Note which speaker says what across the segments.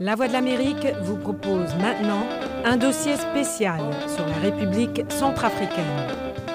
Speaker 1: La Voix de l'Amérique vous propose maintenant un dossier spécial sur la République centrafricaine.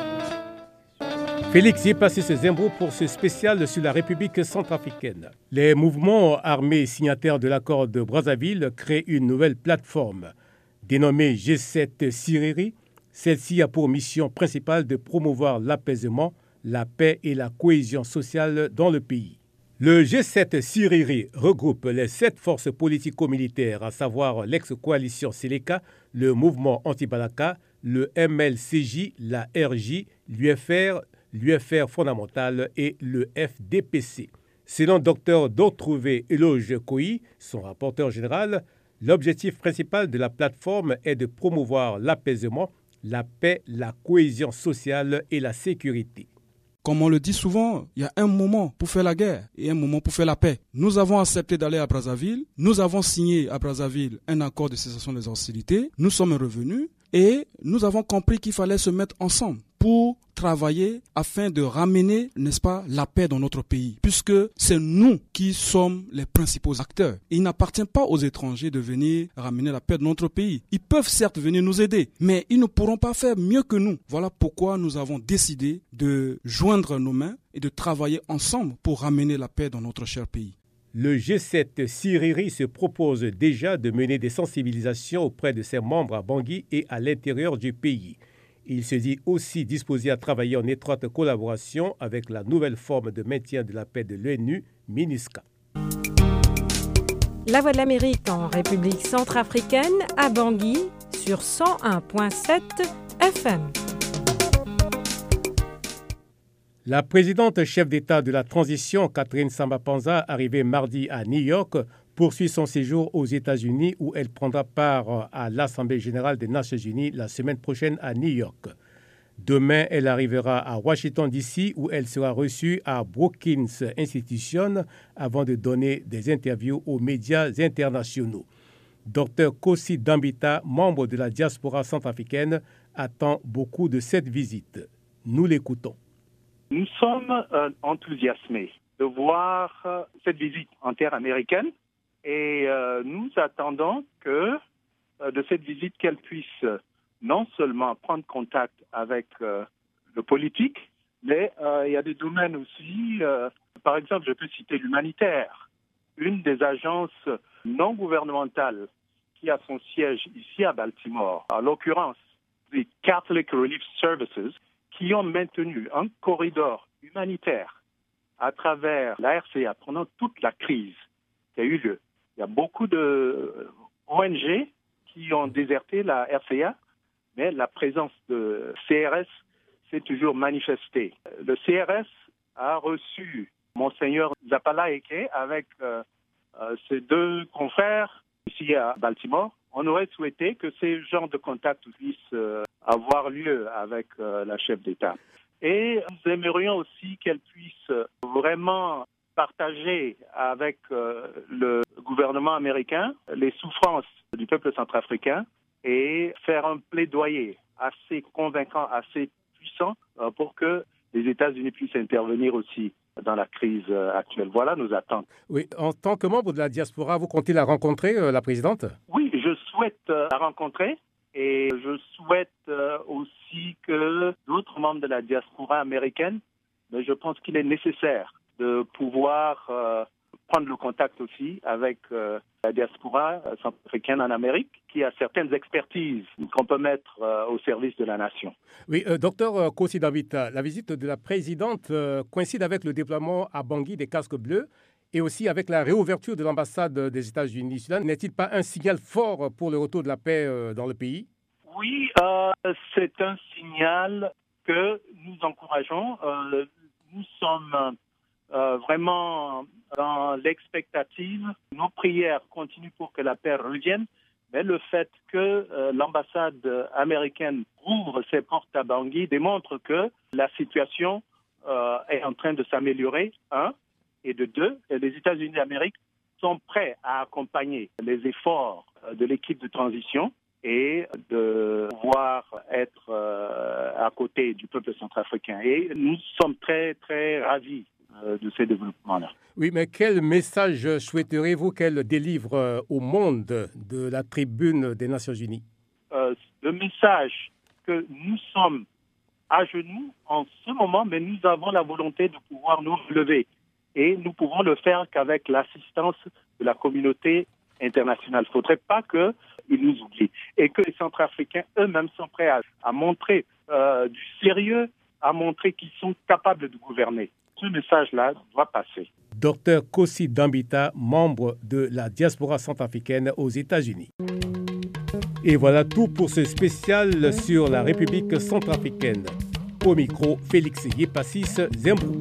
Speaker 2: Félix Yepassis Zembo pour ce spécial sur la République centrafricaine. Les mouvements armés signataires de l'accord de Brazzaville créent une nouvelle plateforme dénommée G7 Siriri. Celle-ci a pour mission principale de promouvoir l'apaisement, la paix et la cohésion sociale dans le pays. Le G7 Siriri regroupe les 7 forces politico-militaires, à savoir l'ex-coalition Séléka, le mouvement anti-Balaka, le MLCJ, la RJ, l'UFR fondamental et le FDPC. Selon Dr Dortrouvé Eloge Koyi, son rapporteur général, l'objectif principal de la plateforme est de promouvoir l'apaisement, la paix, la cohésion sociale et la sécurité.
Speaker 3: Comme on le dit souvent, il y a un moment pour faire la guerre et un moment pour faire la paix. Nous avons accepté d'aller à Brazzaville. Nous avons signé à Brazzaville un accord de cessation des hostilités. Nous sommes revenus et nous avons compris qu'il fallait se mettre ensemble pour travailler afin de ramener, n'est-ce pas, la paix dans notre pays, puisque c'est nous qui sommes les principaux acteurs. Il n'appartient pas aux étrangers de venir ramener la paix dans notre pays. Ils peuvent certes venir nous aider, mais ils ne pourront pas faire mieux que nous. Voilà pourquoi nous avons décidé de joindre nos mains et de travailler ensemble pour ramener la paix dans notre cher pays.
Speaker 2: Le G7 Siriri se propose déjà de mener des sensibilisations auprès de ses membres à Bangui et à l'intérieur du pays. Il se dit aussi disposé à travailler en étroite collaboration avec la nouvelle forme de maintien de la paix de l'ONU, MINUSCA.
Speaker 1: La Voix de l'Amérique en République centrafricaine à Bangui sur 101.7 FM.
Speaker 2: La présidente chef d'État de la transition, Catherine Samba-Panza, arrivée mardi à New York, poursuit son séjour aux États-Unis où elle prendra part à l'Assemblée générale des Nations unies la semaine prochaine à New York. Demain, elle arrivera à Washington, D.C. où elle sera reçue à Brookings Institution avant de donner des interviews aux médias internationaux. Dr Kossi Dambita, membre de la diaspora centrafricaine, attend beaucoup de cette visite. Nous l'écoutons.
Speaker 4: Nous sommes enthousiasmés de voir cette visite interaméricaine et nous attendons que de cette visite qu'elle puisse non seulement prendre contact avec le politique, mais il y a des domaines aussi, par exemple, je peux citer l'humanitaire, une des agences non gouvernementales qui a son siège ici à Baltimore, en l'occurrence les Catholic Relief Services, qui ont maintenu un corridor humanitaire à travers la RCA pendant toute la crise qui a eu lieu. Il y a beaucoup de ONG qui ont déserté la RCA, mais la présence de CRS s'est toujours manifestée. Le CRS a reçu Monseigneur Zapala Eke avec ses 2 confrères ici à Baltimore. On aurait souhaité que ces genres de contacts puissent avoir lieu avec la chef d'État. Et nous aimerions aussi qu'elle puisse vraiment partager avec le gouvernement américain les souffrances du peuple centrafricain et faire un plaidoyer assez convaincant, assez puissant pour que les États-Unis puissent intervenir aussi dans la crise actuelle. Voilà nos attentes.
Speaker 2: Oui, en tant que membre de la diaspora, vous comptez la rencontrer, la présidente ?
Speaker 4: Oui, je souhaite la rencontrer et je souhaite aussi que d'autres membres de la diaspora américaine, mais je pense qu'il est nécessaire de pouvoir prendre le contact aussi avec la diaspora centrafricaine en Amérique, qui a certaines expertises qu'on peut mettre au service de la nation.
Speaker 2: Oui, docteur Kossi Dambita, la visite de la présidente coïncide avec le déploiement à Bangui des casques bleus et aussi avec la réouverture de l'ambassade des États-Unis. Cela n'est-il pas un signal fort pour le retour de la paix dans le pays ?
Speaker 4: Oui, c'est un signal que nous encourageons. Nous sommes vraiment dans l'expectative. Nos prières continuent pour que la paix revienne, mais le fait que l'ambassade américaine ouvre ses portes à Bangui démontre que la situation est en train de s'améliorer, et de 2, les États-Unis d'Amérique sont prêts à accompagner les efforts de l'équipe de transition et de pouvoir être à côté du peuple centrafricain. Et nous sommes très, très ravis de ces développements-là.
Speaker 2: Oui, mais quel message souhaiteriez-vous qu'elle délivre au monde de la tribune des Nations Unies?
Speaker 4: Le message que nous sommes à genoux en ce moment, mais nous avons la volonté de pouvoir nous relever. Et nous pouvons le faire qu'avec l'assistance de la communauté internationale. Il ne faudrait pas qu'ils nous oublient. Et que les Centrafricains eux-mêmes sont prêts à montrer du sérieux, à montrer qu'ils sont capables de gouverner. Ce message-là doit passer.
Speaker 2: Dr Kossi Dambita, membre de la diaspora centrafricaine aux États-Unis. Et voilà tout pour ce spécial sur la République centrafricaine. Au micro, Félix Yepassis Zembou.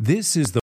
Speaker 5: This is the